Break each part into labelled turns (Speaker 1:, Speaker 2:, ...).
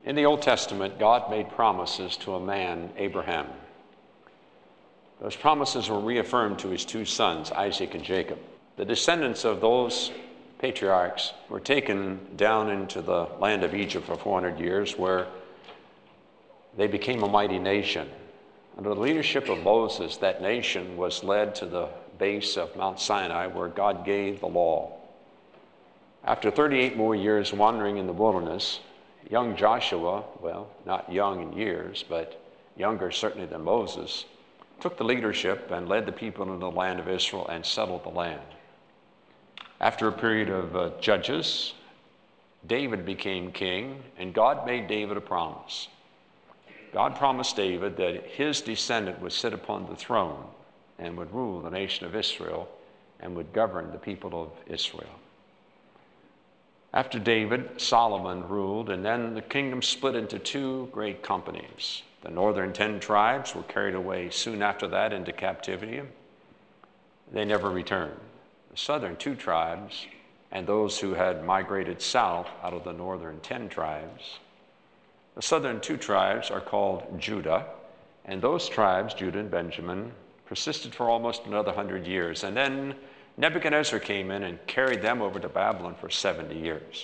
Speaker 1: In the Old Testament, God made promises to a man, Abraham. Those promises were reaffirmed to his two sons, Isaac and Jacob. The descendants of those patriarchs were taken down into the land of Egypt for 400 years, where they became a mighty nation. Under the leadership of Moses, that nation was led to the base of Mount Sinai, where God gave the law. After 38 more years wandering in the wilderness, young Joshua, well, not young in years, but younger certainly than Moses, took the leadership and led the people into the land of Israel and settled the land. After a period of judges, David became king, and God made David a promise. God promised David that his descendant would sit upon the throne and would rule the nation of Israel and would govern the people of Israel. After David, Solomon ruled, and then the kingdom split into two great companies. The northern 10 tribes were carried away soon after that into captivity. They never returned. The southern 2 tribes and those who had migrated south out of the northern 10 tribes. The southern 2 tribes are called Judah, and those tribes, Judah and Benjamin, persisted for almost another 100 years. And then Nebuchadnezzar came in and carried them over to Babylon for 70 years.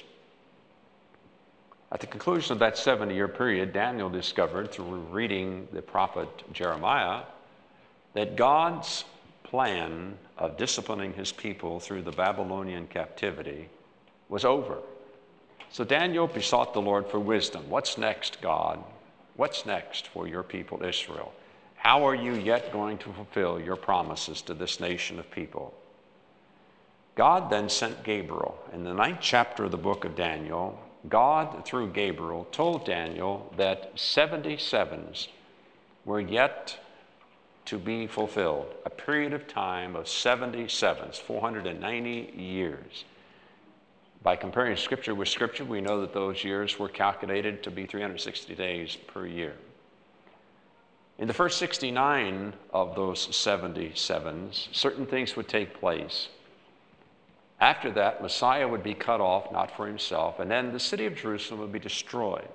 Speaker 1: At the conclusion of that 70-year period, Daniel discovered through reading the prophet Jeremiah that God's plan of disciplining his people through the Babylonian captivity was over. So Daniel besought the Lord for wisdom. What's next, God? What's next for your people, Israel? How are you yet going to fulfill your promises to this nation of people? God then sent Gabriel. In the 9th chapter of the book of Daniel, God, through Gabriel, told Daniel that 77s were yet to be fulfilled, a period of time of 77s, 490 years. By comparing Scripture with Scripture, we know that those years were calculated to be 360 days per year. In the first 69 of those 77s, certain things would take place. After that, Messiah would be cut off, not for himself, and then the city of Jerusalem would be destroyed.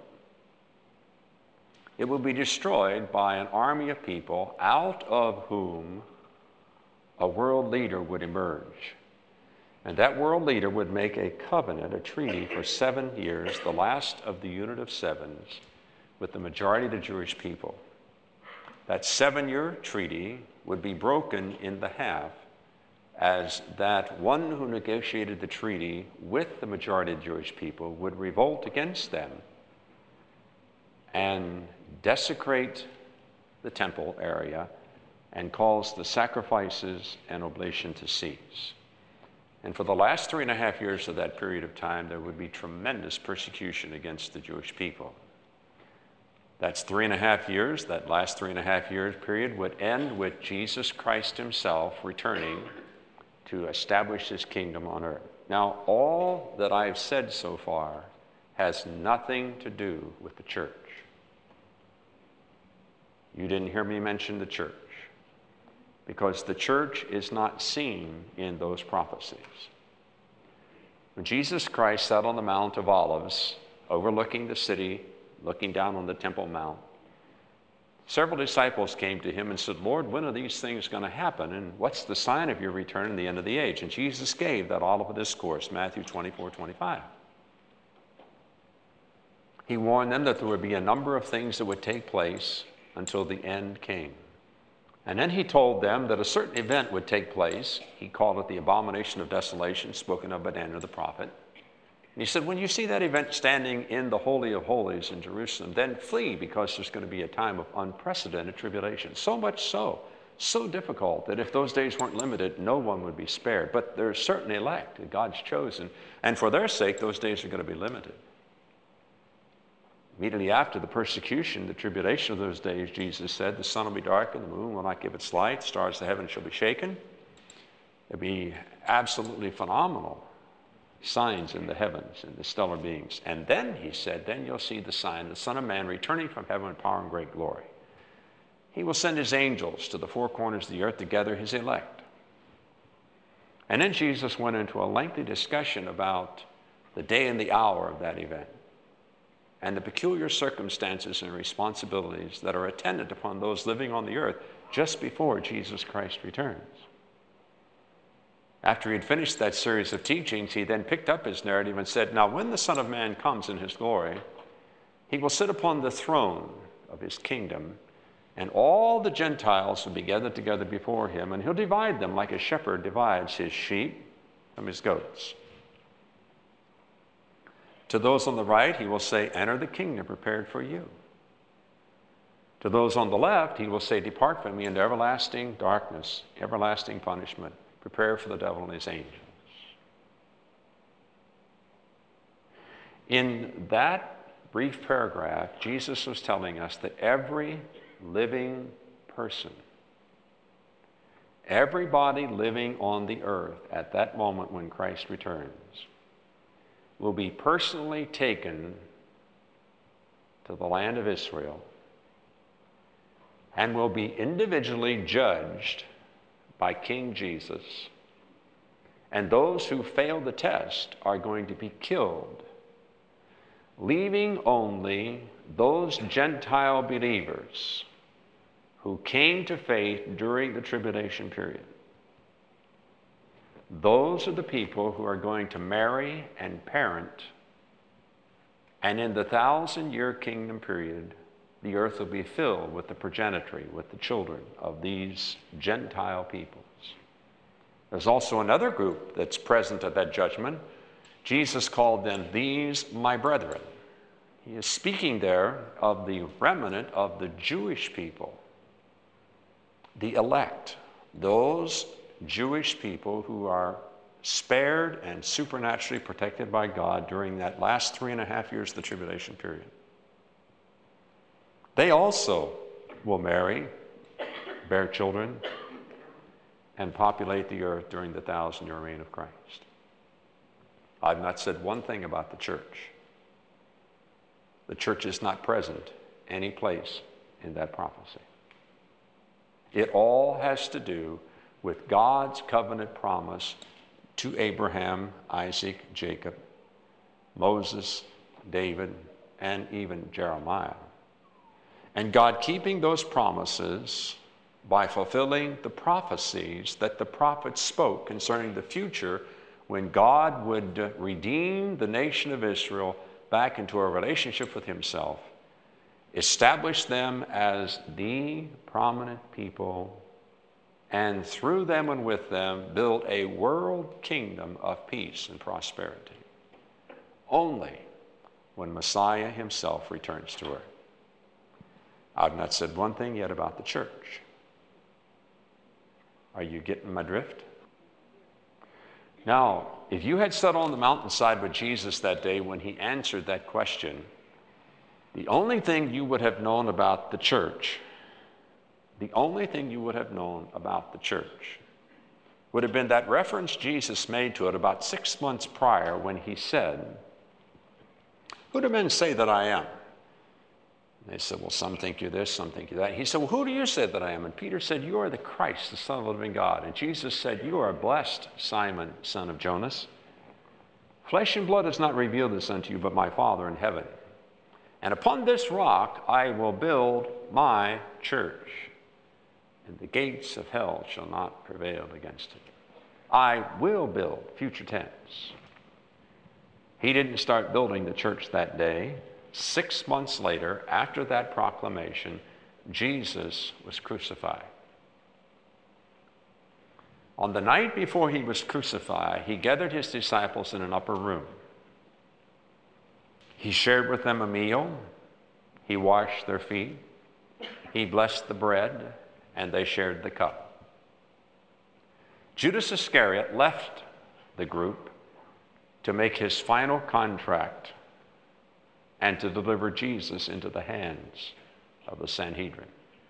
Speaker 1: It will be destroyed by an army of people out of whom a world leader would emerge. And that world leader would make a covenant, a treaty for 7 years, the last of the unit of sevens, with the majority of the Jewish people. That 7-year treaty would be broken in the half, as that one who negotiated the treaty with the majority of the Jewish people would revolt against them and desecrate the temple area and cause the sacrifices and oblation to cease. And for the last 3.5 years of that period of time, there would be tremendous persecution against the Jewish people. That's 3.5 years. That last 3.5 years period would end with Jesus Christ himself returning to establish his kingdom on earth. Now, all that I have said so far has nothing to do with the church. You didn't hear me mention the church, because the church is not seen in those prophecies. When Jesus Christ sat on the Mount of Olives, overlooking the city, looking down on the Temple Mount, several disciples came to him and said, Lord, when are these things going to happen? And what's the sign of your return and the end of the age? And Jesus gave that Olivet Discourse, Matthew 24:25. He warned them that there would be a number of things that would take place until the end came. And then he told them that a certain event would take place. He called it the abomination of desolation, spoken of by Daniel the prophet. And he said, when you see that event standing in the Holy of Holies in Jerusalem, then flee, because there's going to be a time of unprecedented tribulation. So much so difficult that if those days weren't limited, no one would be spared. But there's certain elect that God's chosen, and for their sake, those days are going to be limited. Immediately after the persecution, the tribulation of those days, Jesus said, the sun will be darkened, the moon will not give its light, the stars of the heaven shall be shaken. There'll be absolutely phenomenal signs in the heavens and the stellar beings. And then, he said, then you'll see the sign, the Son of Man returning from heaven in power and great glory. He will send his angels to the four corners of the earth to gather his elect. And then Jesus went into a lengthy discussion about the day and the hour of that event. and the peculiar circumstances and responsibilities that are attendant upon those living on the earth just before Jesus Christ returns. After he had finished that series of teachings, he then picked up his narrative and said, "Now when the Son of Man comes in his glory, he will sit upon the throne of his kingdom, and all the Gentiles will be gathered together before him, and he'll divide them like a shepherd divides his sheep from his goats. To those on the right, he will say, 'Enter the kingdom prepared for you.' To those on the left, he will say, 'Depart from me into everlasting darkness, everlasting punishment, prepared for the devil and his angels.'" In that brief paragraph, Jesus was telling us that every living person, everybody living on the earth at that moment when Christ returns, will be personally taken to the land of Israel and will be individually judged by King Jesus. And those who fail the test are going to be killed, leaving only those Gentile believers who came to faith during the tribulation period. Those are the people who are going to marry and parent, and in the 1,000-year kingdom period, the earth will be filled with the progeny, with the children of these Gentile peoples. There's also another group that's present at that judgment. Jesus called them, "These my brethren." He is speaking there of the remnant of the Jewish people, the elect, those Jewish people who are spared and supernaturally protected by God during that last 3.5 years of the tribulation period. They also will marry, bear children, and populate the earth during the 1,000-year reign of Christ. I've not said one thing about the church. The church is not present any place in that prophecy. It all has to do with God's covenant promise to Abraham, Isaac, Jacob, Moses, David, and even Jeremiah. And God keeping those promises by fulfilling the prophecies that the prophets spoke concerning the future when God would redeem the nation of Israel back into a relationship with himself, establish them as the prominent people, and through them and with them build a world kingdom of peace and prosperity, only when Messiah himself returns to earth. I've not said one thing yet about the church. Are you getting my drift? Now, if you had sat on the mountainside with Jesus that day when he answered that question, the only thing you would have known about the church, would have been that reference Jesus made to it about 6 months prior when he said, "Who do men say that I am?" And they said, "Well, some think you're this, some think you're that." He said, "Well, who do you say that I am?" And Peter said, "You are the Christ, the Son of the living God." And Jesus said, "You are blessed, Simon, son of Jonas. Flesh and blood has not revealed this unto you, but my Father in heaven. And upon this rock I will build my church, and the gates of hell shall not prevail against it." I will build, future tense. He didn't start building the church that day. 6 months later, after that proclamation, Jesus was crucified. On the night before he was crucified, he gathered his disciples in an upper room. He shared with them a meal. He washed their feet. He blessed the bread, and they shared the cup. Judas Iscariot left the group to make his final contract and to deliver Jesus into the hands of the Sanhedrin.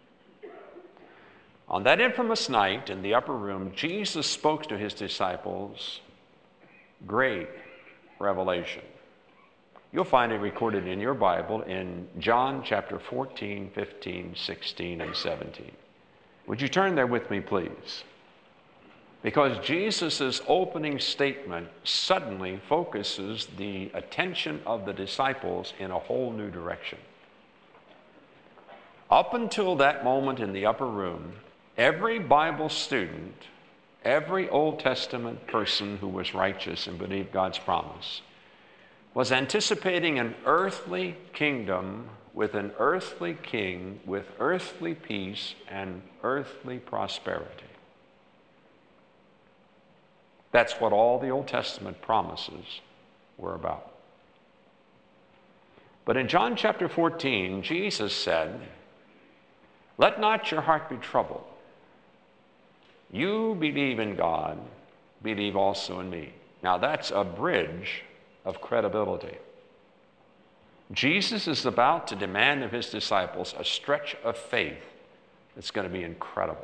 Speaker 1: On that infamous night in the upper room, Jesus spoke to his disciples great revelation. You'll find it recorded in your Bible in John chapter 14, 15, 16, and 17. Would you turn there with me, please? Because Jesus' opening statement suddenly focuses the attention of the disciples in a whole new direction. Up until that moment in the upper room, every Bible student, every Old Testament person who was righteous and believed God's promise, was anticipating an earthly kingdom with an earthly king, with earthly peace and earthly prosperity. That's what all the Old Testament promises were about. But in John chapter 14, Jesus said, "Let not your heart be troubled. You believe in God, believe also in me." Now that's a bridge of credibility. Jesus is about to demand of his disciples a stretch of faith that's going to be incredible.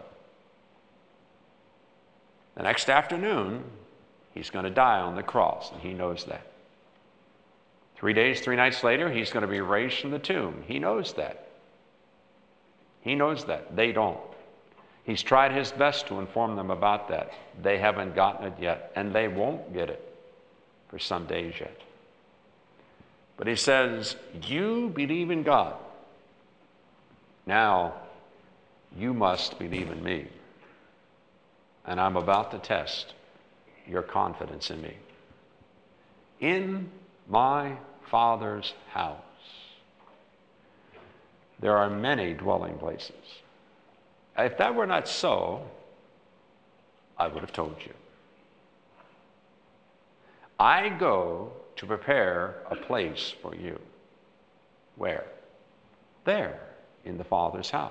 Speaker 1: The next afternoon, he's going to die on the cross, and he knows that. 3 days, 3 nights later, he's going to be raised from the tomb. He knows that. He knows that. They don't. He's tried his best to inform them about that. They haven't gotten it yet, and they won't get it for some days yet. But he says, you believe in God. Now, you must believe in me. And I'm about to test your confidence in me. In my Father's house, there are many dwelling places. If that were not so, I would have told you. I go to prepare a place for you. Where? There, in the Father's house.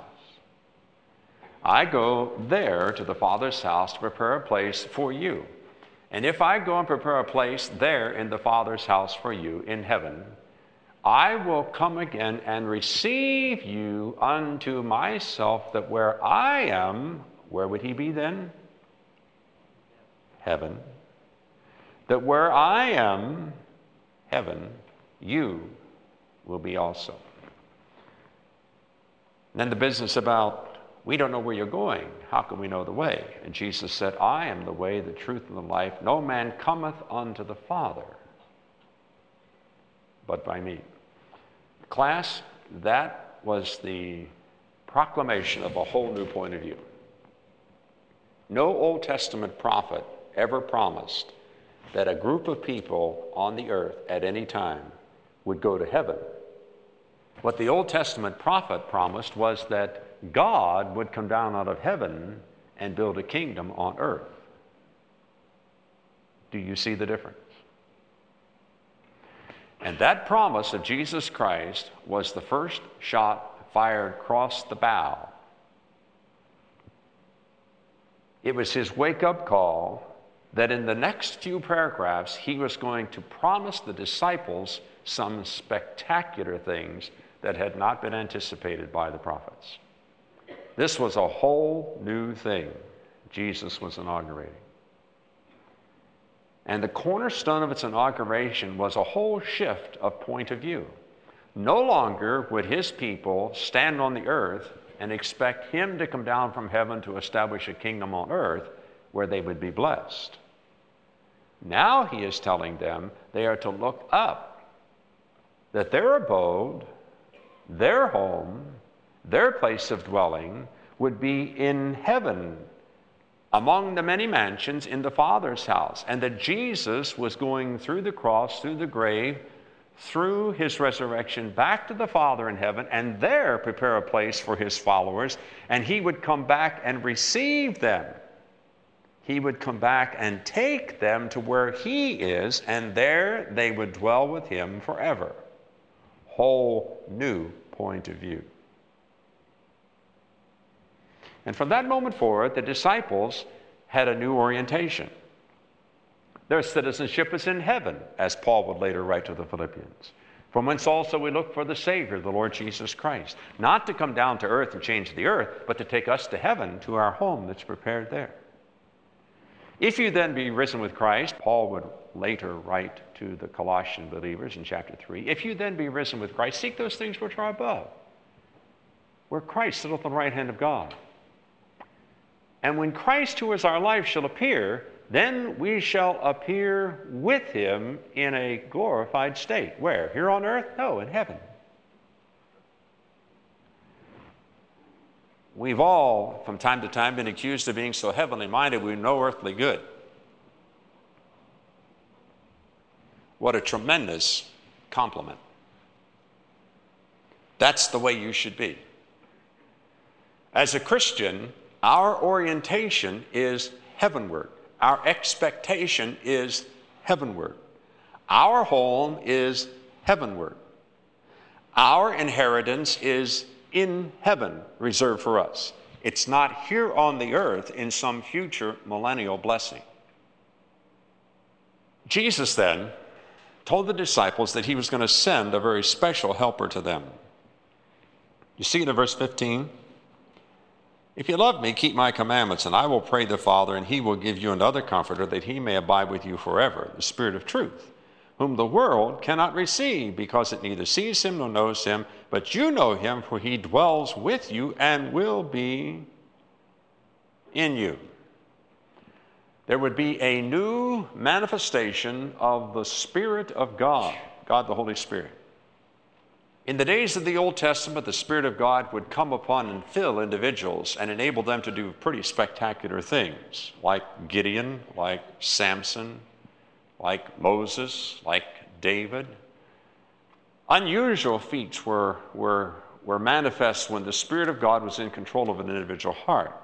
Speaker 1: I go there to the Father's house to prepare a place for you. And if I go and prepare a place there in the Father's house for you in heaven, I will come again and receive you unto myself, that where I am, where would he be then? Heaven. That where I am, heaven, you will be also. And then the business about, we don't know where you're going. How can we know the way? And Jesus said, I am the way, the truth, and the life. No man cometh unto the Father but by me. Class, that was the proclamation of a whole new point of view. No Old Testament prophet ever promised that a group of people on the earth at any time would go to heaven. What the Old Testament prophet promised was that God would come down out of heaven and build a kingdom on earth. Do you see the difference? And that promise of Jesus Christ was the first shot fired across the bow. It was his wake-up call that in the next few paragraphs, he was going to promise the disciples some spectacular things that had not been anticipated by the prophets. This was a whole new thing Jesus was inaugurating. And the cornerstone of its inauguration was a whole shift of point of view. No longer would his people stand on the earth and expect him to come down from heaven to establish a kingdom on earth where they would be blessed. Now he is telling them they are to look up, that their abode, their home, their place of dwelling would be in heaven, among the many mansions in the Father's house, and that Jesus was going through the cross, through the grave, through his resurrection back to the Father in heaven, and there prepare a place for his followers, and he would come back and receive them. He would come back and take them to where he is, and there they would dwell with him forever. Whole new point of view. And from that moment forward, the disciples had a new orientation. Their citizenship is in heaven, as Paul would later write to the Philippians, from whence also we look for the Savior, the Lord Jesus Christ, not to come down to earth and change the earth, but to take us to heaven, to our home that's prepared there. If you then be risen with Christ, Paul would later write to the Colossian believers in chapter 3, if you then be risen with Christ, seek those things which are above, where Christ sitteth on the right hand of God. And when Christ, who is our life, shall appear, then we shall appear with him in a glorified state. Where? Here on earth? No, in heaven. We've all, from time to time, been accused of being so heavenly minded we're no earthly good. What a tremendous compliment. That's the way you should be. As a Christian, our orientation is heavenward. Our expectation is heavenward. Our home is heavenward. Our inheritance is in heaven reserved for us. It's not here on the earth in some future millennial blessing. Jesus then told the disciples that he was going to send a very special helper to them. You see it in verse 15? If you love me, keep my commandments, and I will pray the Father, and he will give you another comforter, that he may abide with you forever, the Spirit of truth, whom the world cannot receive, because it neither sees him nor knows him, but you know him, for he dwells with you and will be in you. There would be a new manifestation of the Spirit of God, God the Holy Spirit. In the days of the Old Testament, the Spirit of God would come upon and fill individuals and enable them to do pretty spectacular things, like Gideon, like Samson, like Moses, like David. Unusual feats were manifest when the Spirit of God was in control of an individual heart.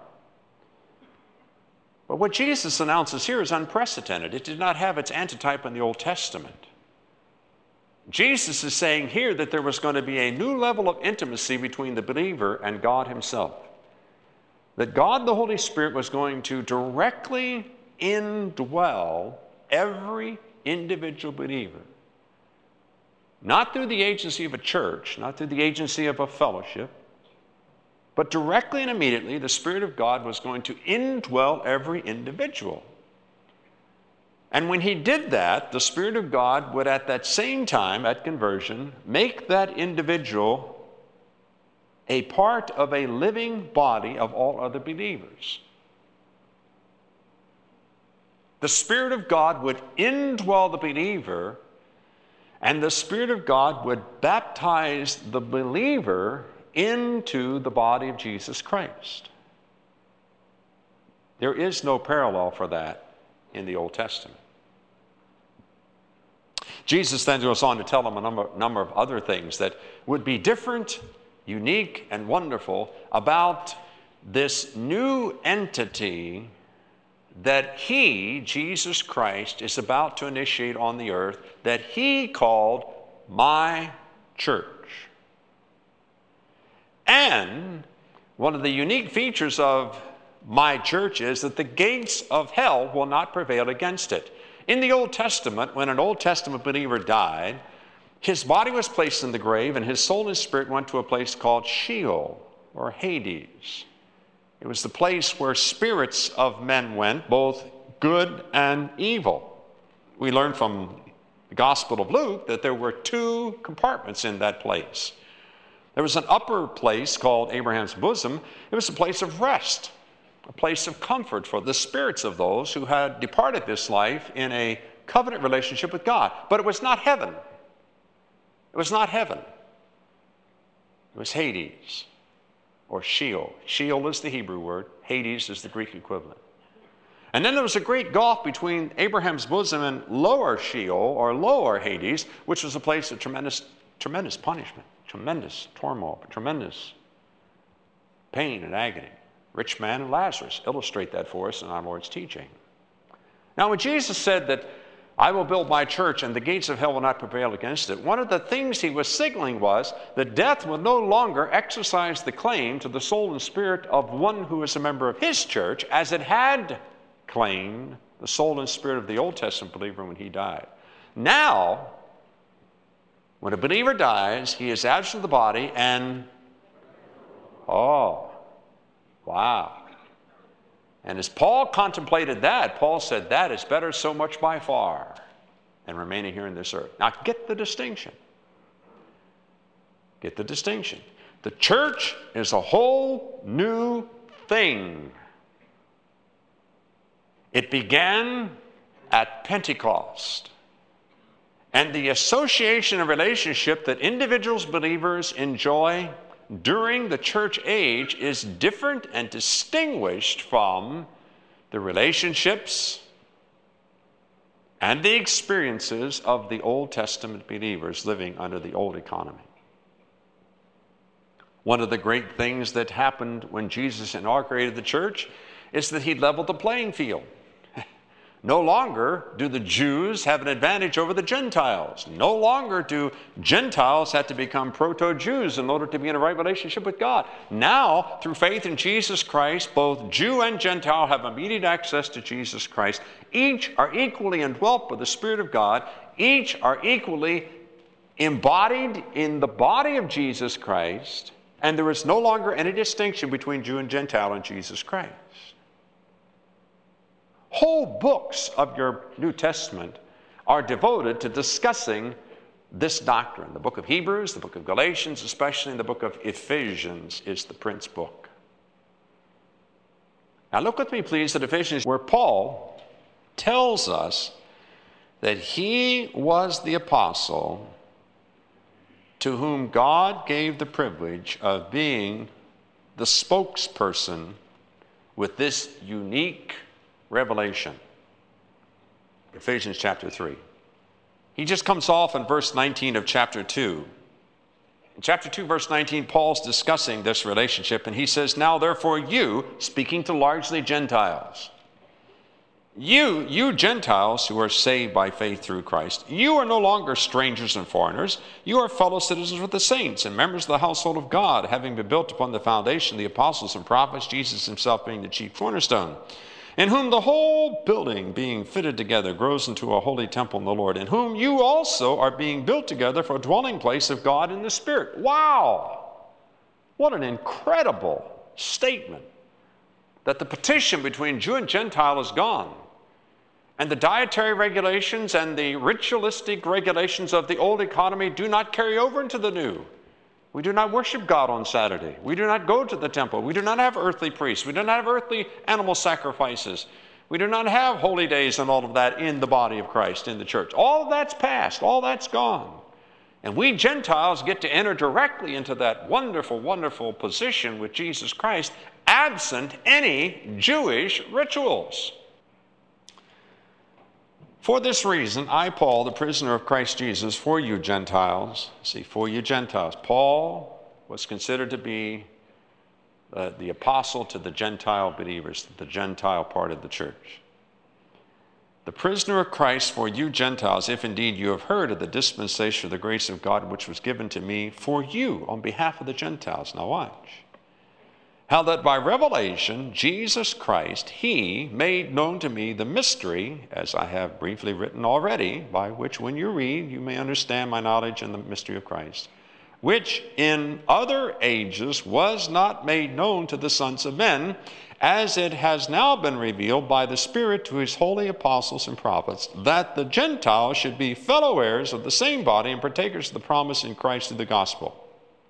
Speaker 1: But what Jesus announces here is unprecedented. It did not have its antitype in the Old Testament. Jesus is saying here that there was going to be a new level of intimacy between the believer and God himself. That God the Holy Spirit was going to directly indwell every individual believer. Not through the agency of a church, not through the agency of a fellowship, but directly and immediately the Spirit of God was going to indwell every individual. And when he did that, the Spirit of God would at that same time, at conversion, make that individual a part of a living body of all other believers. The Spirit of God would indwell the believer, and the Spirit of God would baptize the believer into the body of Jesus Christ. There is no parallel for that in the Old Testament. Jesus then goes on to tell them a number of other things that would be different, unique, and wonderful about this new entity that he, Jesus Christ, is about to initiate on the earth, that he called my church. And one of the unique features of my church is that the gates of hell will not prevail against it. In the Old Testament, when an Old Testament believer died, his body was placed in the grave and his soul and spirit went to a place called Sheol, or Hades. It was the place where spirits of men went, both good and evil. We learn from the Gospel of Luke that there were two compartments in that place. There was an upper place called Abraham's bosom. It was a place of rest, a place of comfort for the spirits of those who had departed this life in a covenant relationship with God. But it was not heaven. It was not heaven. It was Hades, or Sheol. Sheol is the Hebrew word. Hades is the Greek equivalent. And then there was a great gulf between Abraham's bosom and lower Sheol, or lower Hades, which was a place of tremendous punishment, tremendous turmoil, tremendous pain and agony. Rich man and Lazarus illustrate that for us in our Lord's teaching. Now, when Jesus said that I will build my church and the gates of hell will not prevail against it, one of the things he was signaling was that death will no longer exercise the claim to the soul and spirit of one who is a member of his church, as it had claimed the soul and spirit of the Old Testament believer when he died. Now, when a believer dies, he is absent of the body and, wow. And as Paul contemplated that, Paul said, that is better so much by far than remaining here in this earth. Now get the distinction. Get the distinction. The church is a whole new thing. It began at Pentecost. And the association and relationship that individuals, believers enjoy during the church age is different and distinguished from the relationships and the experiences of the Old Testament believers living under the old economy. One of the great things that happened when Jesus inaugurated the church is that he leveled the playing field. No longer do the Jews have an advantage over the Gentiles. No longer do Gentiles have to become proto-Jews in order to be in a right relationship with God. Now, through faith in Jesus Christ, both Jew and Gentile have immediate access to Jesus Christ. Each are equally indwelt by the Spirit of God. Each are equally embodied in the body of Jesus Christ. And there is no longer any distinction between Jew and Gentile in Jesus Christ. Whole books of your New Testament are devoted to discussing this doctrine. The book of Hebrews, the book of Galatians, especially in the book of Ephesians is the prince book. Now look with me, please, at Ephesians, where Paul tells us that he was the apostle to whom God gave the privilege of being the spokesperson with this unique revelation. Ephesians chapter 3. He just comes off in verse 19 of chapter 2. In chapter 2, verse 19, Paul's discussing this relationship, and he says, "Now therefore you," speaking to largely Gentiles, you Gentiles who are saved by faith through Christ, you are no longer strangers and foreigners. You are fellow citizens with the saints and members of the household of God, having been built upon the foundation of the apostles and prophets, Jesus himself being the chief cornerstone, in whom the whole building being fitted together grows into a holy temple in the Lord, in whom you also are being built together for a dwelling place of God in the Spirit." Wow! What an incredible statement that the partition between Jew and Gentile is gone. And the dietary regulations and the ritualistic regulations of the old economy do not carry over into the new. We do not worship God on Saturday. We do not go to the temple. We do not have earthly priests. We do not have earthly animal sacrifices. We do not have holy days and all of that in the body of Christ, in the church. All of that's past. All that's gone. And we Gentiles get to enter directly into that wonderful, wonderful position with Jesus Christ, absent any Jewish rituals. For this reason, I, Paul, the prisoner of Christ Jesus, for you Gentiles, for you Gentiles. Paul was considered to be the apostle to the Gentile believers, the Gentile part of the church. The prisoner of Christ for you Gentiles, if indeed you have heard of the dispensation of the grace of God which was given to me for you on behalf of the Gentiles. Now watch. How that by revelation, Jesus Christ, he made known to me the mystery, as I have briefly written already, by which when you read, you may understand my knowledge in the mystery of Christ, which in other ages was not made known to the sons of men, as it has now been revealed by the Spirit to his holy apostles and prophets, that the Gentiles should be fellow heirs of the same body and partakers of the promise in Christ through the gospel.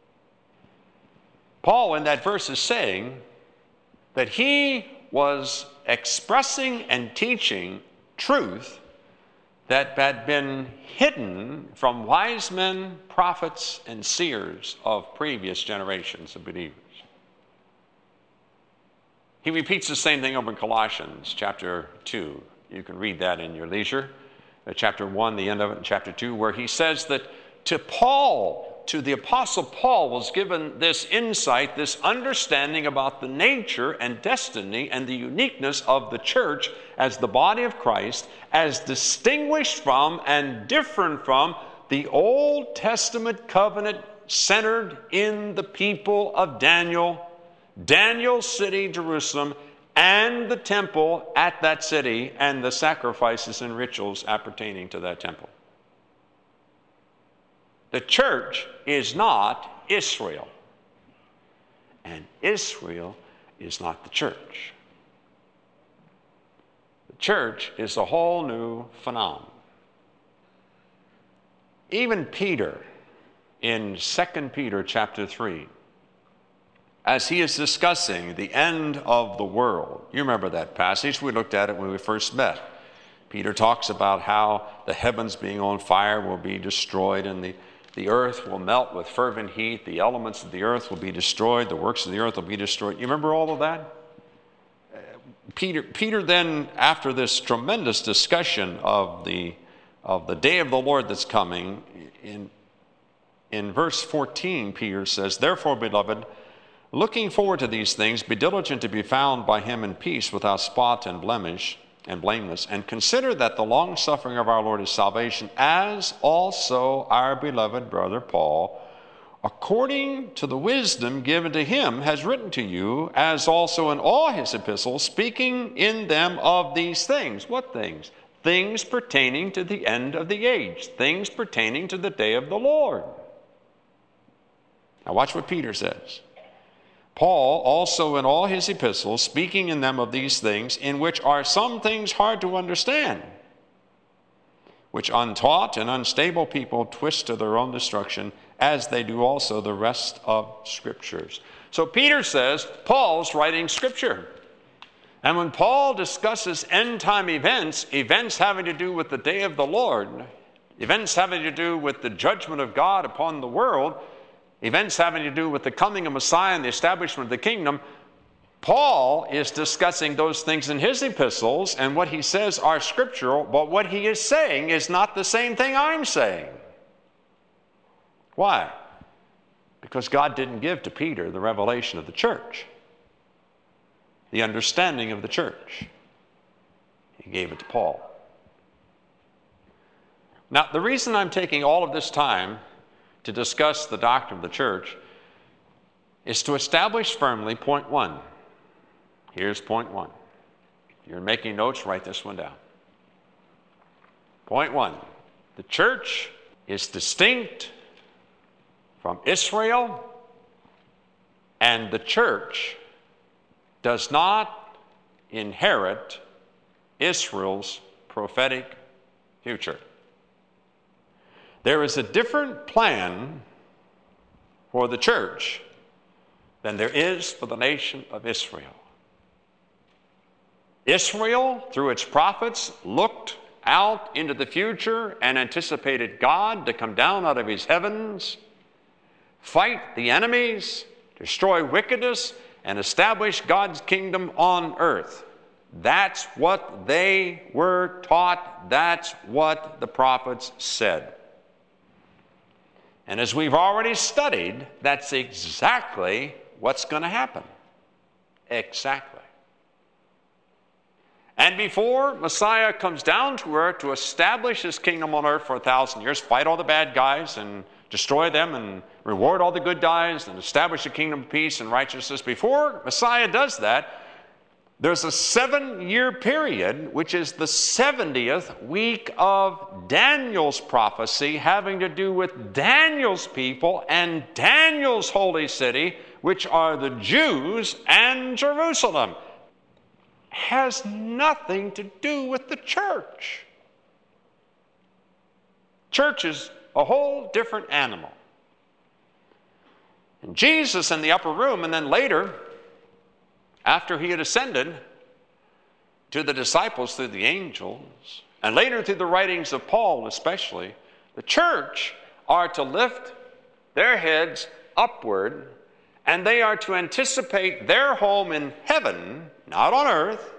Speaker 1: Paul in that verse is saying that he was expressing and teaching truth that had been hidden from wise men, prophets, and seers of previous generations of believers. He repeats the same thing over in Colossians chapter 2. You can read that in your leisure. Chapter 1, the end of it, in chapter 2, where he says that to the Apostle Paul was given this insight, this understanding about the nature and destiny and the uniqueness of the church as the body of Christ, as distinguished from and different from the Old Testament covenant centered in the people of Daniel, Daniel's city, Jerusalem, and the temple at that city, and the sacrifices and rituals appertaining to that temple. The church is not Israel, and Israel is not the church. The church is a whole new phenomenon. Even Peter, in 2 Peter chapter 3, as he is discussing the end of the world. You remember that passage. We looked at it when we first met. Peter talks about how the heavens being on fire will be destroyed, and the earth will melt with fervent heat. The elements of the earth will be destroyed. The works of the earth will be destroyed. You remember all of that? Peter then, after this tremendous discussion of the day of the Lord that's coming, in verse 14, Peter says, "Therefore, beloved, looking forward to these things, be diligent to be found by him in peace, without spot and blemish and blameless, and consider that the long suffering of our Lord is salvation, as also our beloved brother Paul, according to the wisdom given to him, has written to you, as also in all his epistles, speaking in them of these things." What things? Things pertaining to the end of the age, things pertaining to the day of the Lord. Now watch what Peter says. "Paul also in all his epistles, speaking in them of these things, in which are some things hard to understand, which untaught and unstable people twist to their own destruction, as they do also the rest of Scriptures." So Peter says Paul's writing Scripture. And when Paul discusses end-time events having to do with the day of the Lord, events having to do with the judgment of God upon the world, events having to do with the coming of Messiah and the establishment of the kingdom, Paul is discussing those things in his epistles, and what he says are scriptural, but what he is saying is not the same thing I'm saying. Why? Because God didn't give to Peter the revelation of the church, the understanding of the church. He gave it to Paul. Now, the reason I'm taking all of this time to discuss the doctrine of the church is to establish firmly point one. Here's point one. If you're making notes, write this one down. Point one. The church is distinct from Israel, and the church does not inherit Israel's prophetic future. There is a different plan for the church than there is for the nation of Israel. Israel, through its prophets, looked out into the future and anticipated God to come down out of his heavens, fight the enemies, destroy wickedness, and establish God's kingdom on earth. That's what they were taught. That's what the prophets said. And as we've already studied, that's exactly what's going to happen. Exactly. And before Messiah comes down to earth to establish his kingdom on earth for 1,000 years, fight all the bad guys and destroy them and reward all the good guys and establish a kingdom of peace and righteousness, before Messiah does that, there's a 7-year period, which is the 70th week of Daniel's prophecy, having to do with Daniel's people and Daniel's holy city, which are the Jews and Jerusalem. Has nothing to do with the church. Church is a whole different animal. And Jesus in the upper room, and then later, after he had ascended to the disciples through the angels, and later through the writings of Paul especially, the church are to lift their heads upward, and they are to anticipate their home in heaven, not on earth.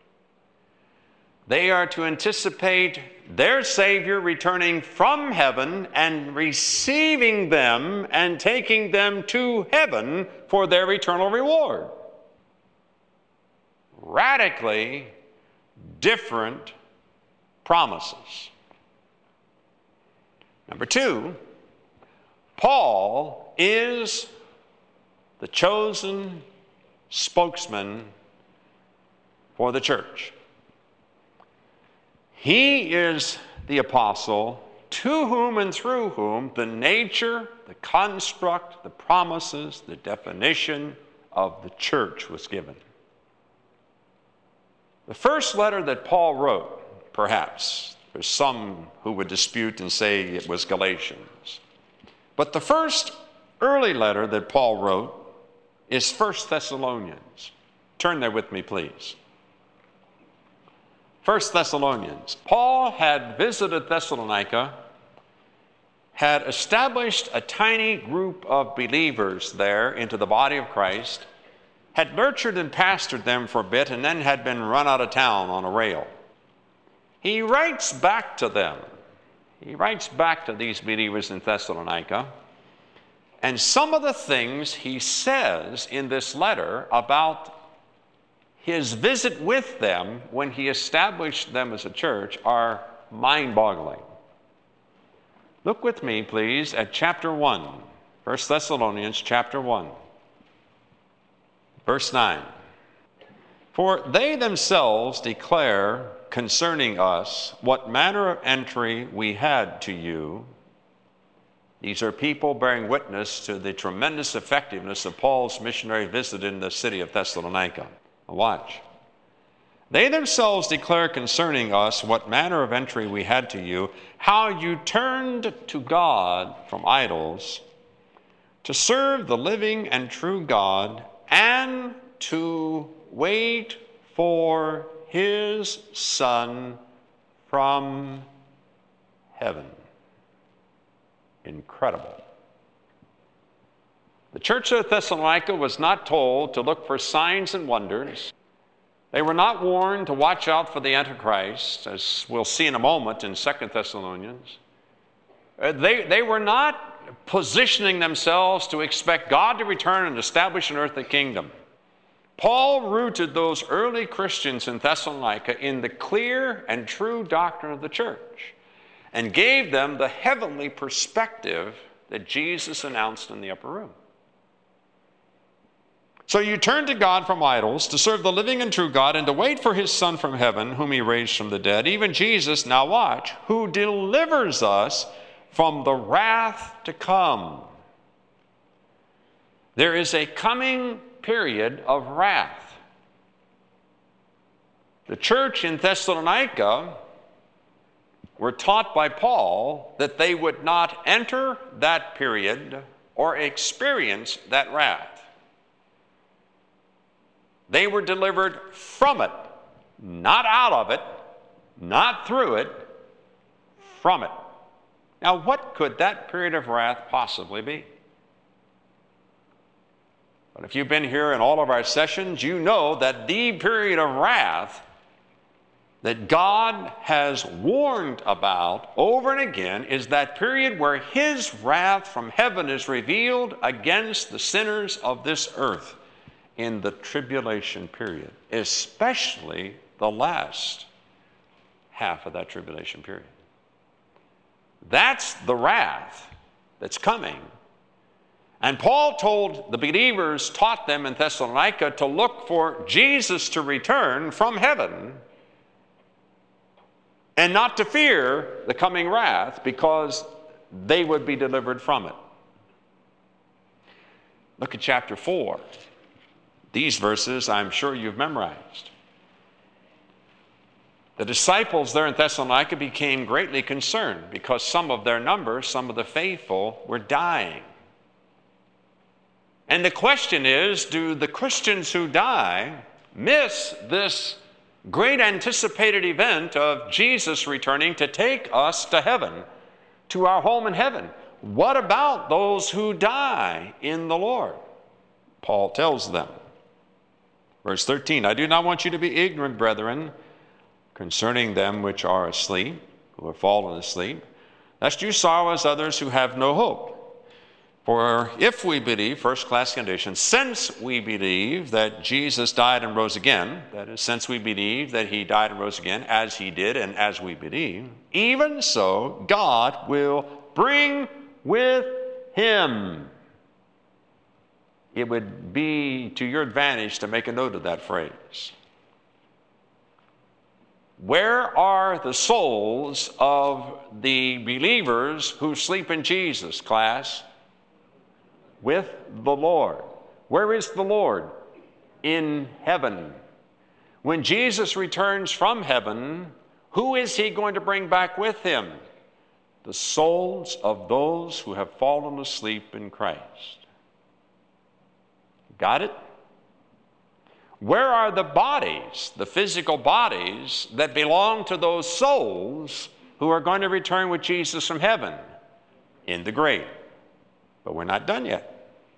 Speaker 1: They are to anticipate their Savior returning from heaven and receiving them and taking them to heaven for their eternal reward. Radically different promises. Number two, Paul is the chosen spokesman for the church. He is the apostle to whom and through whom the nature, the construct, the promises, the definition of the church was given. The first letter that Paul wrote, perhaps, there's some who would dispute and say it was Galatians, but the first early letter that Paul wrote is 1 Thessalonians. Turn there with me, please. 1 Thessalonians. Paul had visited Thessalonica, had established a tiny group of believers there into the body of Christ, had nurtured and pastored them for a bit, and then had been run out of town on a rail. He writes back to them. He writes back to these believers in Thessalonica, and some of the things he says in this letter about his visit with them when he established them as a church are mind-boggling. Look with me, please, at chapter 1, 1 Thessalonians chapter 1, verse 9. For they themselves declare concerning us what manner of entry we had to you. These are people bearing witness to the tremendous effectiveness of Paul's missionary visit in the city of Thessalonica. Now watch. They themselves declare concerning us what manner of entry we had to you, how you turned to God from idols, to serve the living and true God, and to wait for his Son from heaven. Incredible. The church of Thessalonica was not told to look for signs and wonders. They were not warned to watch out for the Antichrist, as we'll see in a moment in 2 Thessalonians. They were not positioning themselves to expect God to return and establish an earthly kingdom. Paul rooted those early Christians in Thessalonica in the clear and true doctrine of the church and gave them the heavenly perspective that Jesus announced in the upper room. So you turn to God from idols, to serve the living and true God, and to wait for his Son from heaven, whom he raised from the dead, even Jesus, now watch, who delivers us from the wrath to come. There is a coming period of wrath. The church in Thessalonica were taught by Paul that they would not enter that period or experience that wrath. They were delivered from it, not out of it, not through it, from it. Now, what could that period of wrath possibly be? But if you've been here in all of our sessions, you know that the period of wrath that God has warned about over and again is that period where his wrath from heaven is revealed against the sinners of this earth in the tribulation period, especially the last half of that tribulation period. That's the wrath that's coming. And Paul told the believers, taught them in Thessalonica to look for Jesus to return from heaven and not to fear the coming wrath because they would be delivered from it. Look at chapter 4. These verses I'm sure you've memorized. The disciples there in Thessalonica became greatly concerned because some of their number, some of the faithful, were dying. And the question is, do the Christians who die miss this great anticipated event of Jesus returning to take us to heaven, to our home in heaven? What about those who die in the Lord? Paul tells them. Verse 13, I do not want you to be ignorant, brethren, concerning them which are asleep, who have fallen asleep, lest you sorrow as others who have no hope. For if we believe, first-class condition, since we believe that Jesus died and rose again, that is, since we believe that he died and rose again, as he did and as we believe, even so God will bring with him. It would be to your advantage to make a note of that phrase. Where are the souls of the believers who sleep in Jesus, class? With the Lord. Where is the Lord? In heaven. When Jesus returns from heaven, who is he going to bring back with him? The souls of those who have fallen asleep in Christ. Got it? Where are the bodies, the physical bodies that belong to those souls who are going to return with Jesus from heaven? In the grave. But we're not done yet.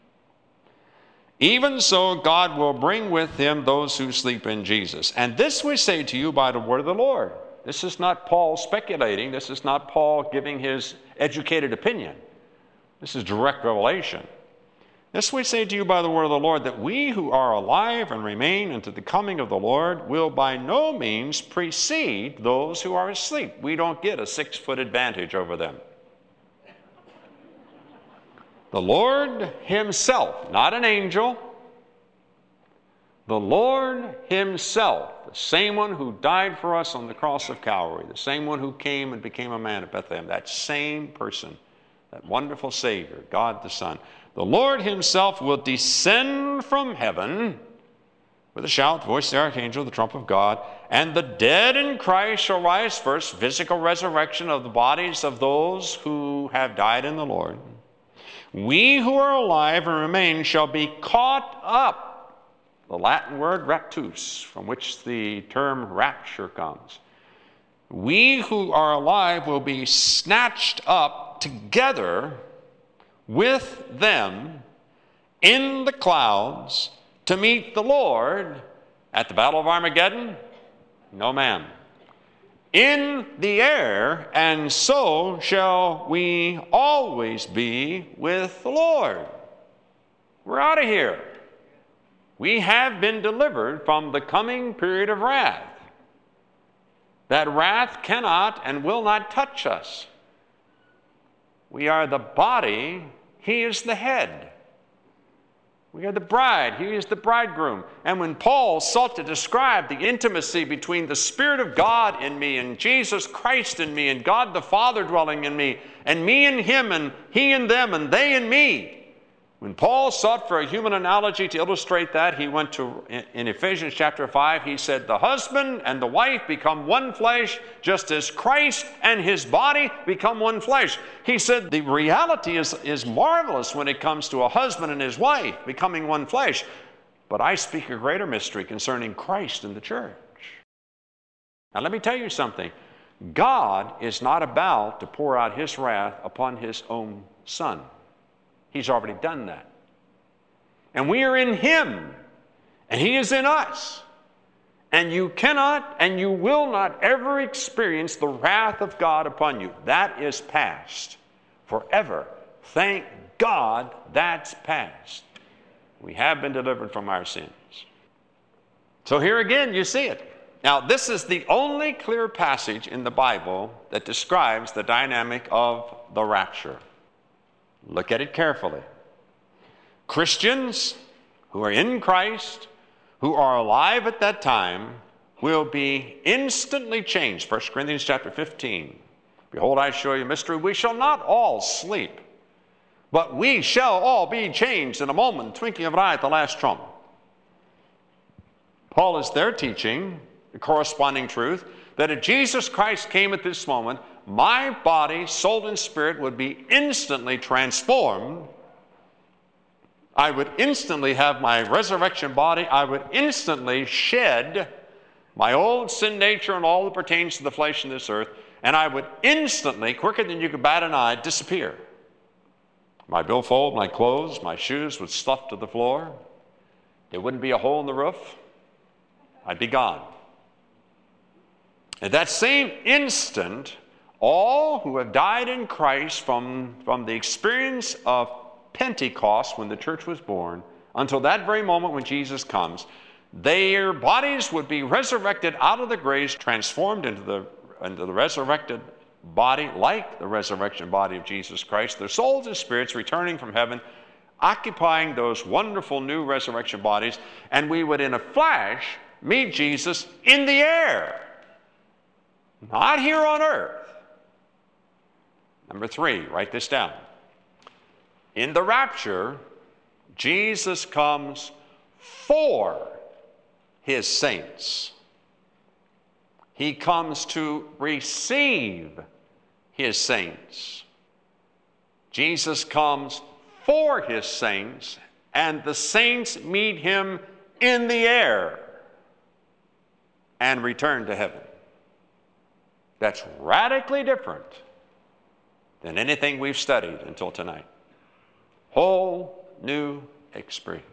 Speaker 1: Even so, God will bring with him those who sleep in Jesus. And this we say to you by the word of the Lord. This is not Paul speculating. This is not Paul giving his educated opinion. This is direct revelation. This we say to you by the word of the Lord, that we who are alive and remain unto the coming of the Lord will by no means precede those who are asleep. We don't get a 6-foot advantage over them. The Lord himself, not an angel, the Lord himself, the same one who died for us on the cross of Calvary, the same one who came and became a man at Bethlehem, that same person, that wonderful Savior, God the Son, the Lord himself will descend from heaven with a shout, voice of the archangel, the trump of God, and the dead in Christ shall rise first, physical resurrection of the bodies of those who have died in the Lord. We who are alive and remain shall be caught up. The Latin word raptus, from which the term rapture comes. We who are alive will be snatched up together with them in the clouds to meet the Lord at the Battle of Armageddon? No, ma'am. In the air, and so shall we always be with the Lord. We're out of here. We have been delivered from the coming period of wrath. That wrath cannot and will not touch us. We are the body, he is the head. We are the bride, he is the bridegroom. And when Paul sought to describe the intimacy between the Spirit of God in me and Jesus Christ in me and God the Father dwelling in me and me in him and he in them and they in me, when Paul sought for a human analogy to illustrate that, he went to, in Ephesians chapter 5, he said, the husband and the wife become one flesh, just as Christ and his body become one flesh. He said the reality is marvelous when it comes to a husband and his wife becoming one flesh. But I speak a greater mystery concerning Christ and the church. Now let me tell you something. God is not about to pour out his wrath upon his own Son. He's already done that. And we are in him, and he is in us. And you cannot and you will not ever experience the wrath of God upon you. That is past forever. Thank God that's past. We have been delivered from our sins. So here again, you see it. Now, this is the only clear passage in the Bible that describes the dynamic of the rapture. Look at it carefully. Christians who are in Christ, who are alive at that time, will be instantly changed. 1 Corinthians chapter 15. Behold, I show you a mystery. We shall not all sleep, but we shall all be changed in a moment, twinkling of an eye at the last trump. Paul is there teaching the corresponding truth that if Jesus Christ came at this moment, my body, soul, and spirit would be instantly transformed. I would instantly have my resurrection body. I would instantly shed my old sin nature and all that pertains to the flesh in this earth, and I would instantly, quicker than you could bat an eye, disappear. My billfold, my clothes, my shoes would slough to the floor. There wouldn't be a hole in the roof. I'd be gone. At that same instant, all who have died in Christ from the experience of Pentecost, when the church was born, until that very moment when Jesus comes, their bodies would be resurrected out of the graves, transformed into the resurrected body, like the resurrection body of Jesus Christ, their souls and spirits returning from heaven, occupying those wonderful new resurrection bodies, and we would in a flash meet Jesus in the air, not here on earth. Number 3, write this down. In the rapture, Jesus comes for his saints. He comes to receive his saints. Jesus comes for his saints and the saints meet him in the air and return to heaven. That's radically different than anything we've studied until tonight. Whole new experience.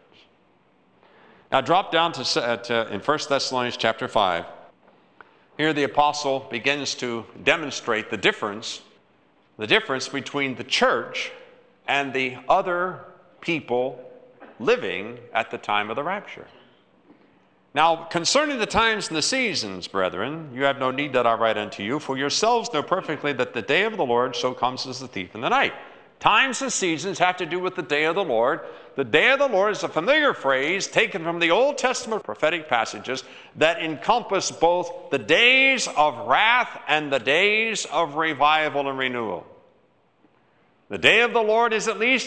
Speaker 1: Now drop down to in 1 Thessalonians chapter 5. Here the apostle begins to demonstrate the difference between the church and the other people living at the time of the rapture. Now, concerning the times and the seasons, brethren, you have no need that I write unto you, for yourselves know perfectly that the day of the Lord so comes as a thief in the night. Times and seasons have to do with the day of the Lord. The day of the Lord is a familiar phrase taken from the Old Testament prophetic passages that encompass both the days of wrath and the days of revival and renewal. The day of the Lord is at least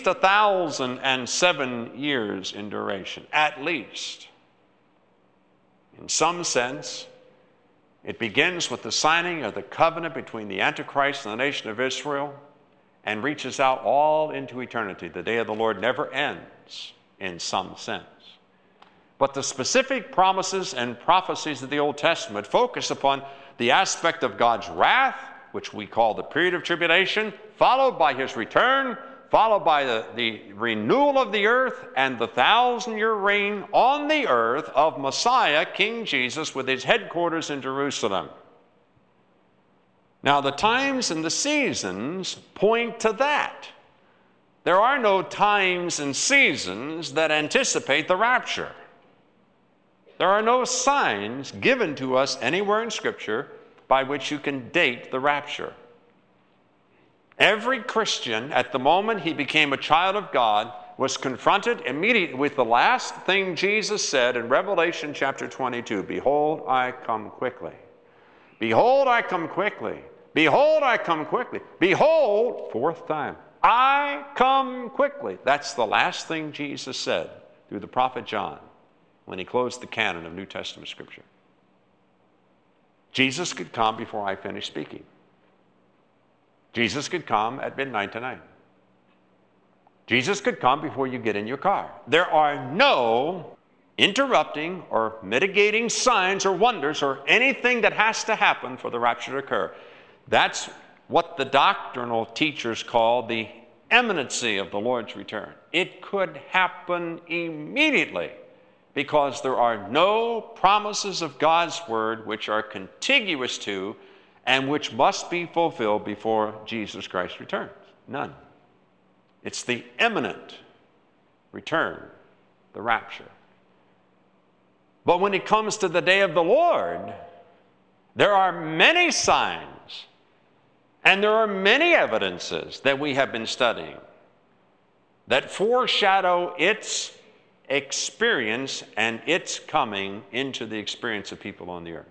Speaker 1: 1,007 years in duration, at least. In some sense, it begins with the signing of the covenant between the Antichrist and the nation of Israel and reaches out all into eternity. The day of the Lord never ends in some sense. But the specific promises and prophecies of the Old Testament focus upon the aspect of God's wrath, which we call the period of tribulation, followed by his return, followed by the renewal of the earth and the 1,000-year reign on the earth of Messiah, King Jesus, with his headquarters in Jerusalem. Now, the times and the seasons point to that. There are no times and seasons that anticipate the rapture. There are no signs given to us anywhere in Scripture by which you can date the rapture. Every Christian, at the moment he became a child of God, was confronted immediately with the last thing Jesus said in Revelation chapter 22, "Behold, I come quickly. Behold, I come quickly. Behold, I come quickly. Behold," fourth time, "I come quickly." That's the last thing Jesus said through the prophet John when he closed the canon of New Testament Scripture. Jesus could come before I finish speaking. Jesus could come at midnight tonight. Jesus could come before you get in your car. There are no interrupting or mitigating signs or wonders or anything that has to happen for the rapture to occur. That's what the doctrinal teachers call the imminency of the Lord's return. It could happen immediately because there are no promises of God's word which are contiguous to and which must be fulfilled before Jesus Christ returns. None. It's the imminent return, the rapture. But when it comes to the day of the Lord, there are many signs and there are many evidences that we have been studying that foreshadow its experience and its coming into the experience of people on the earth.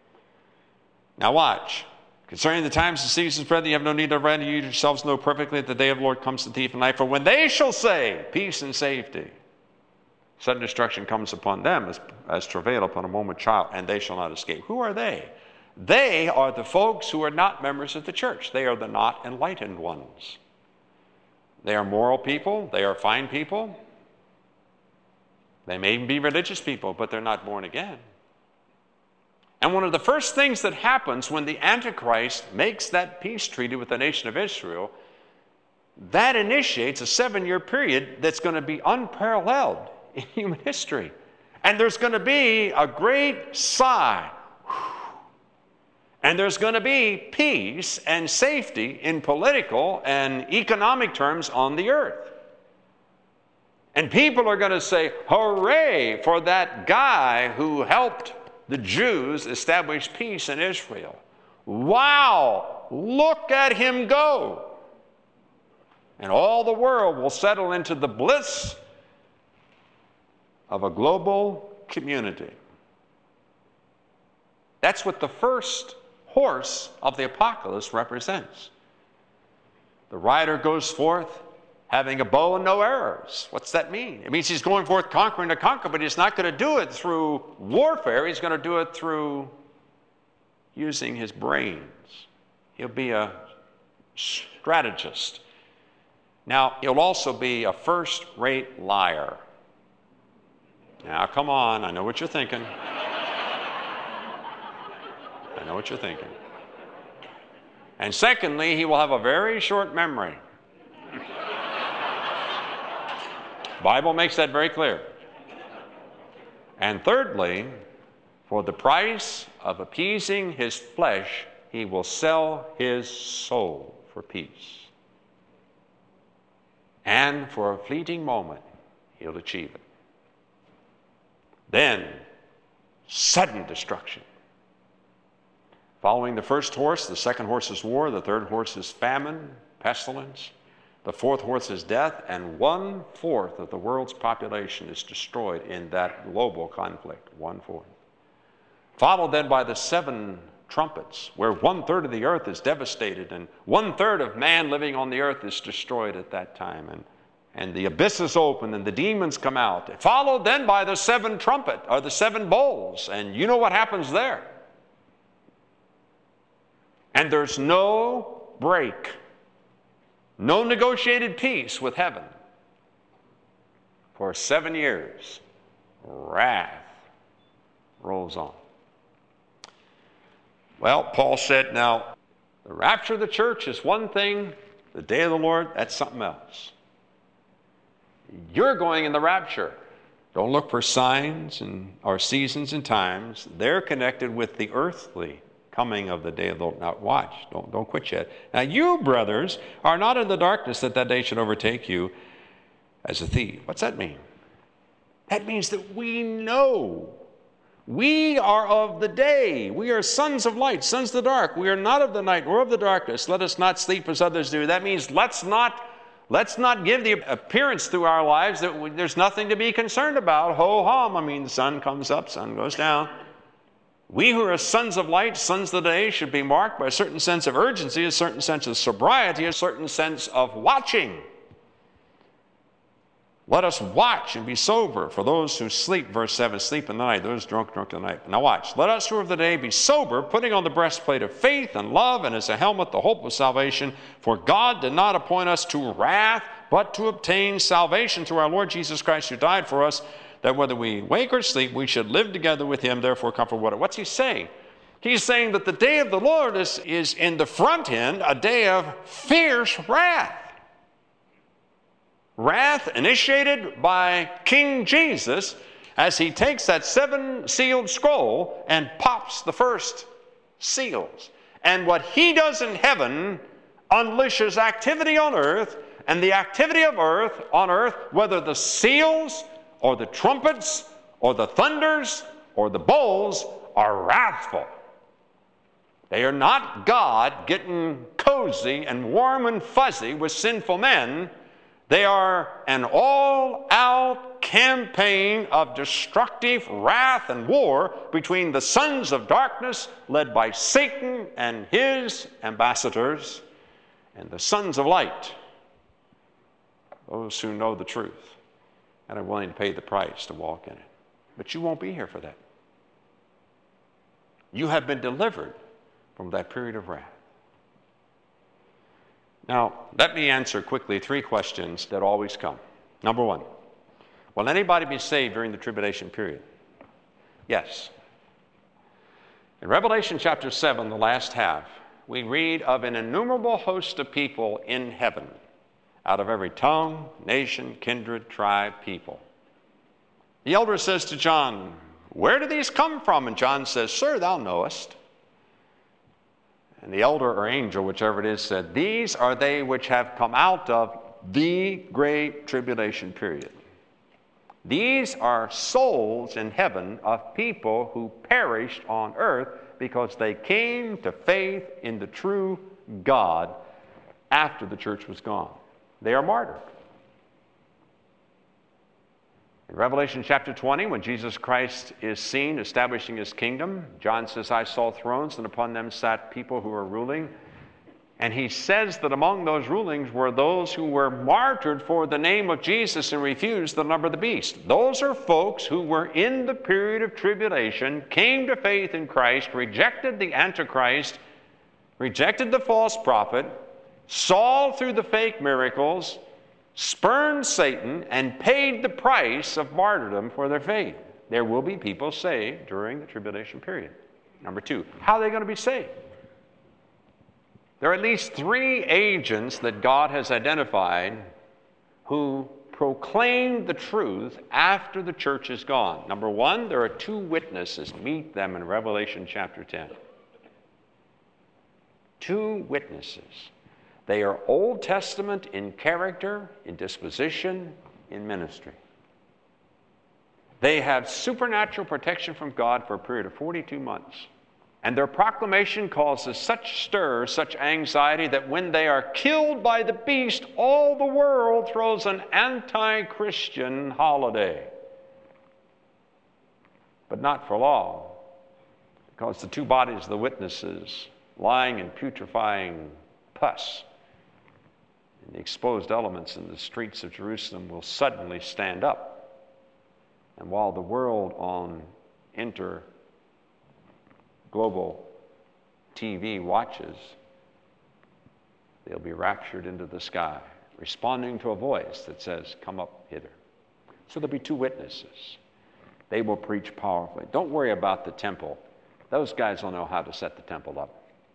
Speaker 1: Now watch. Concerning the times and seasons, brethren, you have no need to write, you yourselves know perfectly that the day of the Lord comes to the thief in the night. For when they shall say, peace and safety, sudden destruction comes upon them as travail upon a moment child, and they shall not escape. Who are they? They are the folks who are not members of the church. They are the not enlightened ones. They are moral people. They are fine people. They may even be religious people, but they're not born again. And one of the first things that happens when the Antichrist makes that peace treaty with the nation of Israel, that initiates a 7-year period that's going to be unparalleled in human history. And there's going to be a great sigh. And there's going to be peace and safety in political and economic terms on the earth. And people are going to say, hooray for that guy who helped the Jews establish peace in Israel. Wow, look at him go. And all the world will settle into the bliss of a global community. That's what the first horse of the apocalypse represents. The rider goes forth having a bow and no arrows. What's that mean? It means he's going forth conquering to conquer, but he's not going to do it through warfare. He's going to do it through using his brains. He'll be a strategist. Now, he'll also be a first-rate liar. Now, come on. I know what you're thinking. I know what you're thinking. And secondly, he will have a very short memory. Bible makes that very clear. And thirdly, for the price of appeasing his flesh, he will sell his soul for peace. And for a fleeting moment, he'll achieve it. Then, sudden destruction. Following the first horse, the second horse is war, the third horse is famine, pestilence, the fourth horse is death, and 1/4 of the world's population is destroyed in that global conflict, 1/4. Followed then by the 7 trumpets, where 1/3 of the earth is devastated, and 1/3 of man living on the earth is destroyed at that time, and the abyss is open, and the demons come out. Followed then by the 7 trumpet, or the 7 bowls, and you know what happens there. And there's no break. No negotiated peace with heaven. For 7 years, wrath rolls on. Well, Paul said, now, the rapture of the church is one thing, the day of the Lord, that's something else. You're going in the rapture. Don't look for signs or seasons and times. They're connected with the earthly coming of the day of the Lord. Now watch, don't quit yet. Now you, brothers, are not in the darkness that day should overtake you as a thief. What's that mean? That means that we know. We are of the day. We are sons of light, sons of the dark. We are not of the night, we're of the darkness. Let us not sleep as others do. That means let's not give the appearance through our lives that there's nothing to be concerned about. Ho-hum. I mean, the sun comes up, sun goes down. We who are sons of light, sons of the day, should be marked by a certain sense of urgency, a certain sense of sobriety, a certain sense of watching. Let us watch and be sober. For those who sleep, verse 7, sleep in the night. Those drunk in the night. Now watch. Let us who are of the day be sober, putting on the breastplate of faith and love, and as a helmet the hope of salvation. For God did not appoint us to wrath, but to obtain salvation through our Lord Jesus Christ, who died for us, that whether we wake or sleep, we should live together with him, therefore comfort one another. What's he saying? He's saying that the day of the Lord is in the front end, a day of fierce wrath. Wrath initiated by King Jesus as he takes that 7-sealed scroll and pops the first seals. And what he does in heaven unleashes activity on earth, and the activity of earth on earth, whether the seals or the trumpets, or the thunders, or the bowls, are wrathful. They are not God getting cozy and warm and fuzzy with sinful men. They are an all-out campaign of destructive wrath and war between the sons of darkness, led by Satan and his ambassadors, and the sons of light, those who know the truth and are willing to pay the price to walk in it. But you won't be here for that. You have been delivered from that period of wrath. Now, let me answer quickly 3 questions that always come. Number 1, will anybody be saved during the tribulation period? Yes. In Revelation chapter 7, the last half, we read of an innumerable host of people in heaven, out of every tongue, nation, kindred, tribe, people. The elder says to John, where do these come from? And John says, Sir, thou knowest. And the elder or angel, whichever it is, said, these are they which have come out of the great tribulation period. These are souls in heaven of people who perished on earth because they came to faith in the true God after the church was gone. They are martyred. In Revelation chapter 20, when Jesus Christ is seen establishing his kingdom, John says, I saw thrones, and upon them sat people who were ruling. And he says that among those rulings were those who were martyred for the name of Jesus and refused the number of the beast. Those are folks who were in the period of tribulation, came to faith in Christ, rejected the Antichrist, rejected the false prophet, saw through the fake miracles, spurned Satan, and paid the price of martyrdom for their faith. There will be people saved during the tribulation period. Number two, how are they going to be saved? There are at least three agents that God has identified who proclaim the truth after the church is gone. Number one, there are two witnesses. Meet them in Revelation chapter 10. Two witnesses. They are Old Testament in character, in disposition, in ministry. They have supernatural protection from God for a period of 42 months. And their proclamation causes such stir, such anxiety, that when they are killed by the beast, all the world throws an anti-Christian holiday. But not for long, because the two bodies of the witnesses, lying in putrefying pus, and the exposed elements in the streets of Jerusalem will suddenly stand up. And while the world on global TV watches, they'll be raptured into the sky, responding to a voice that says, "Come up hither." So there'll be two witnesses. They will preach powerfully. Don't worry about the temple. Those guys will know how to set the temple up.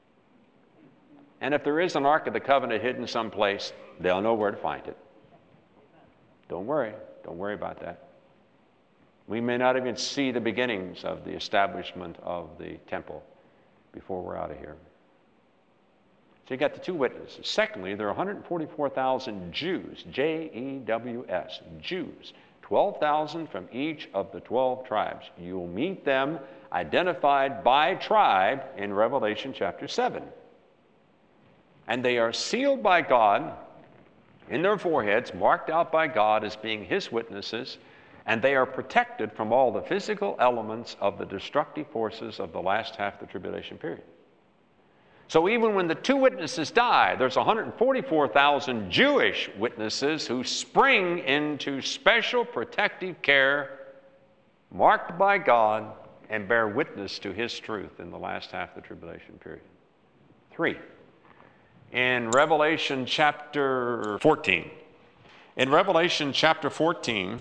Speaker 1: And if there is an Ark of the Covenant hidden someplace, they'll know where to find it. Don't worry. Don't worry about that. We may not even see the beginnings of the establishment of the temple before we're out of here. So you got the two witnesses. Secondly, there are 144,000 Jews, Jews, Jews, 12,000 from each of the 12 tribes. You'll meet them identified by tribe in Revelation chapter 7. And they are sealed by God in their foreheads, marked out by God as being His witnesses, and they are protected from all the physical elements of the destructive forces of the last half of the tribulation period. So even when the two witnesses die, there's 144,000 Jewish witnesses who spring into special protective care, marked by God, and bear witness to His truth in the last half of the tribulation period. 3. In Revelation chapter 14. In Revelation chapter 14,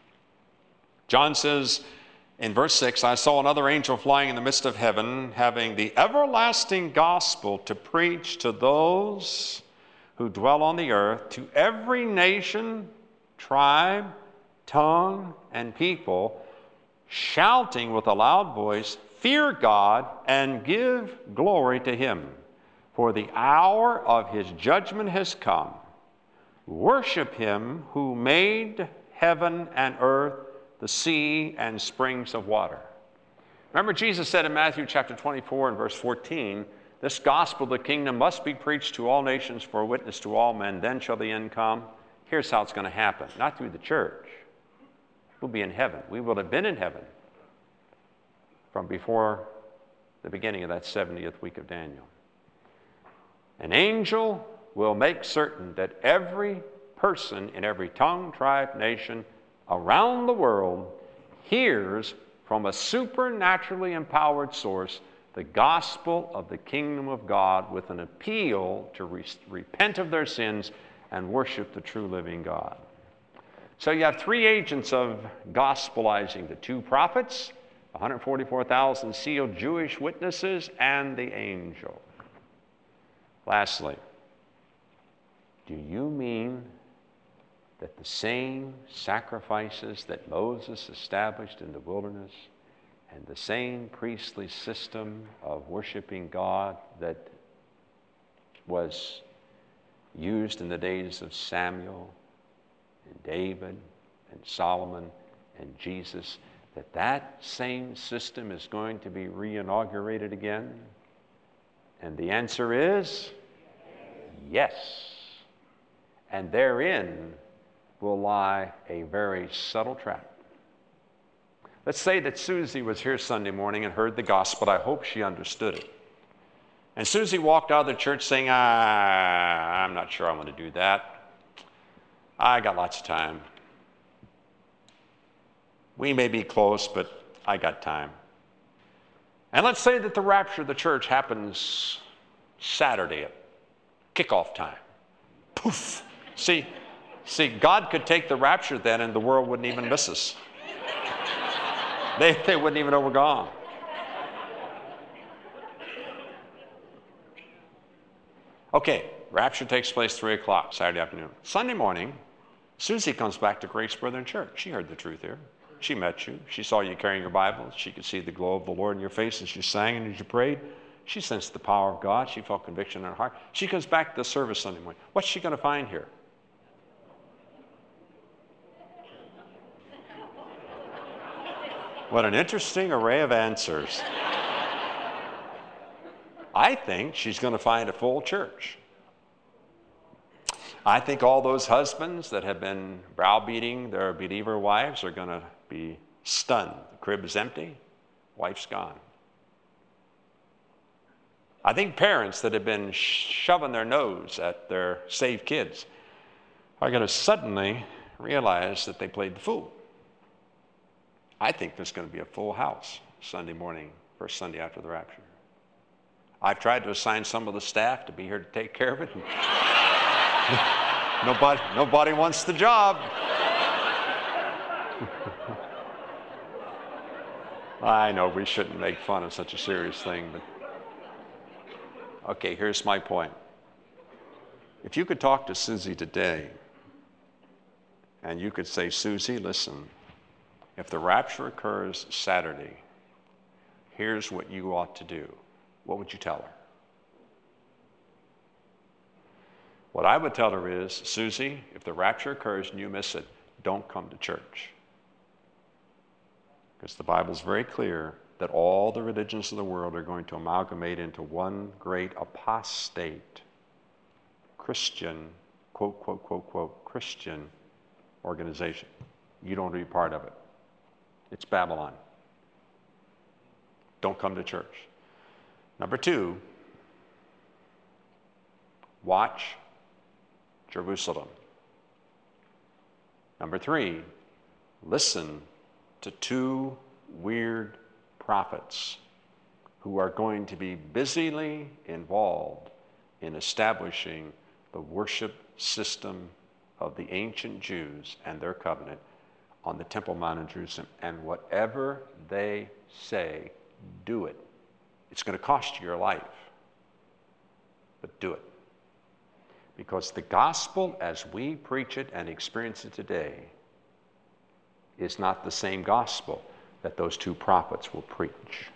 Speaker 1: John says in verse 6, "I saw another angel flying in the midst of heaven, having the everlasting gospel to preach to those who dwell on the earth, to every nation, tribe, tongue, and people, shouting with a loud voice, 'Fear God and give glory to Him, for the hour of His judgment has come. Worship Him who made heaven and earth, the sea, and springs of water.'" Remember, Jesus said in Matthew chapter 24 and verse 14, "This gospel of the kingdom must be preached to all nations for a witness to all men, then shall the end come." Here's how it's going to happen. Not through the church. We'll be in heaven. We will have been in heaven from before the beginning of that 70th week of Daniel. An angel will make certain that every person in every tongue, tribe, nation around the world hears from a supernaturally empowered source the gospel of the kingdom of God, with an appeal to repent of their sins and worship the true living God. So you have three agents of gospelizing: the two prophets, 144,000 sealed Jewish witnesses, and the angel. Lastly, do you mean that the same sacrifices that Moses established in the wilderness, and the same priestly system of worshiping God that was used in the days of Samuel and David and Solomon and Jesus, that same system is going to be reinaugurated again? And the answer is yes. And therein will lie a very subtle trap. Let's say that Susie was here Sunday morning and heard the gospel. I hope she understood it. And Susie walked out of the church saying, I'm not sure I want to do that. I got lots of time. We may be close, but I got time. And let's say that the rapture of the church happens Saturday at kickoff time. Poof. See, See, God could take the rapture then and the world wouldn't even miss us. They wouldn't even know we're gone. Okay, rapture takes place 3 o'clock Saturday afternoon. Sunday morning, Susie comes back to Grace Brethren Church. She heard the truth here. She met you. She saw you carrying your Bible. She could see the glow of the Lord in your face as you sang and as you prayed. She sensed the power of God. She felt conviction in her heart. She comes back to the service Sunday morning. What's she going to find here? What an interesting array of answers. I think she's going to find a full church. I think all those husbands that have been browbeating their believer wives are going to be stunned. The crib is empty, wife's gone. I think parents that have been shoving their nose at their saved kids are going to suddenly realize that they played the fool. I think there's going to be a full house Sunday morning, first Sunday after the rapture. I've tried to assign some of the staff to be here to take care of it. Nobody wants the job. I know we shouldn't make fun of such a serious thing, but okay, here's my point. If you could talk to Susie today, and you could say, Susie, listen, if the rapture occurs Saturday, here's what you ought to do. What would you tell her? What I would tell her is, Susie, if the rapture occurs and you miss it, don't come to church. Because the Bible's very clear that all the religions of the world are going to amalgamate into one great apostate Christian, quote, quote, quote, quote, Christian organization. You don't want to be part of it. It's Babylon. Don't come to church. Number 2, watch Jerusalem. Number 3, listen to 2 weird prophets who are going to be busily involved in establishing the worship system of the ancient Jews and their covenant on the Temple Mount in Jerusalem. And whatever they say, do it. It's going to cost you your life, but do it. Because the gospel as we preach it and experience it today is not the same gospel that those 2 prophets will preach.